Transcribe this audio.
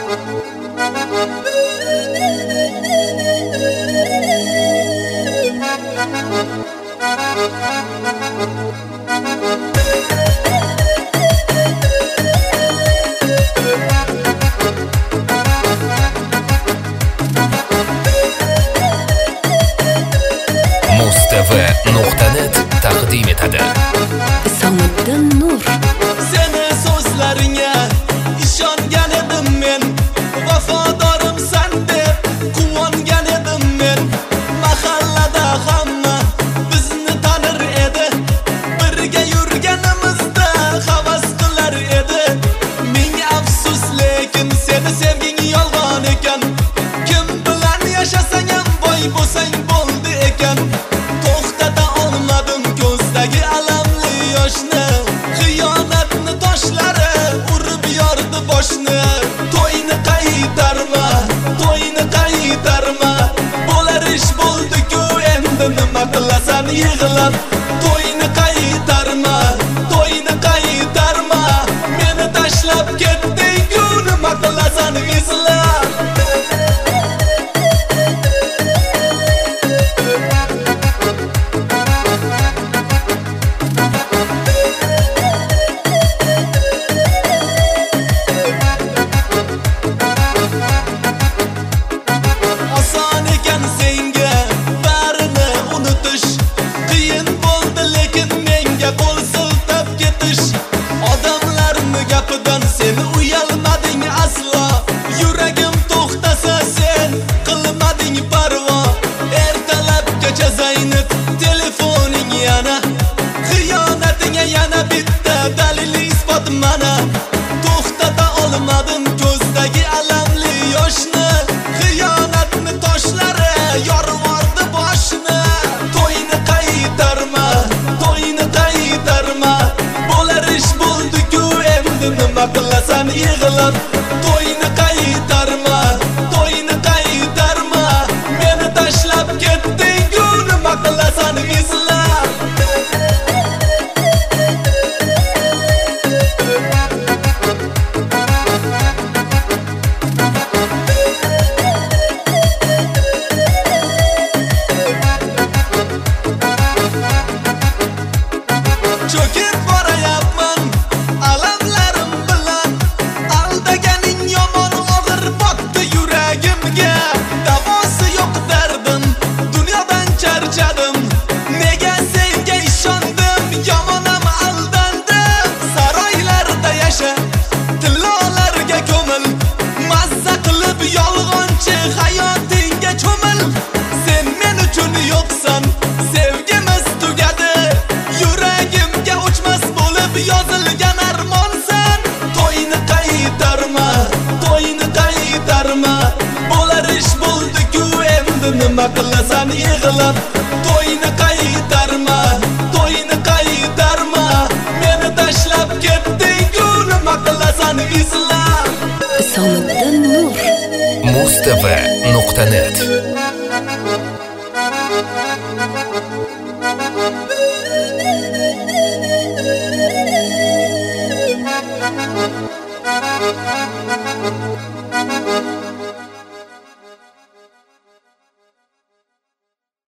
Mustv.net taqdim etadi. Isomiddin Nur. Seni so'zlaringga ishongan edim men, vafodorim san deb quvongan edim men. Mahallada hamma bizni tanir edi, birga yurganimizda havas qilar edi. Ming afsus, lekin seni sevging yolg'on ekan. Kim bilan yashasang ham boy bo'lsang bo'ldi ekan. To'xtata olmadim ko'zdagi alamli yoshni, xiyonatni toshlari urib yordi boshni. To'yni qaytarma, to'yni qaytarma, bo'lar ish bo'ldi-ku, endi nima qilasan yig'lab. To'yni qaytarma, to'yni qaytarma, meni tashlab ketding-ku, nima qilasan izlab. Oson ekan senga barini unutish, qiyin bo'ldi lekin menga qo'l siltab ketish. Odamlarning gapidan seni uyalmading aslo, yuragim to'xtasa sen qilmading parvo. Ertalabgacha zaynab telefoning yana, xiyonatingga yana bitta dalil isbot mana. To'xtata olmadim ko'zdagi alamli yoshni, xiyonatni toshlari yorvordi boshni. To'yni qaytarma, to'yni qaytarma, bo'lar ish bo'ldi-ku, endi nima qilasan yig'lab. To'yni qaytarma, to'yni qaytarma, meni tashlab ketding-ku, nima qilasan izlab. Cho'kib borayapman alamlarim bilan, aldaganing yomon og'ir botdi yuragimga. Davosi yo'q dardim, dunyodan charchadim. Nega senga ishondim, yomonam aldandim. Saroylarda yasha, tillolarga ko'mil, mazza qilib yolg'onchi hayotingga cho'mil. Sen men uchun yo'qsan, sevgimiz tugadi, yuragimga o'chmas bo'lib yozilgan armonsan. To'yni qaytarma, to'yni qaytarma, bo'lar ish bo'ldi-ku, endi nima qilasan yig'lab. To'yni qaytarma, to'yni qaytarma, meni tashlab ketding-ku, nima qilasan izlab. Isomiddin Nur. Mustv.net Thank you.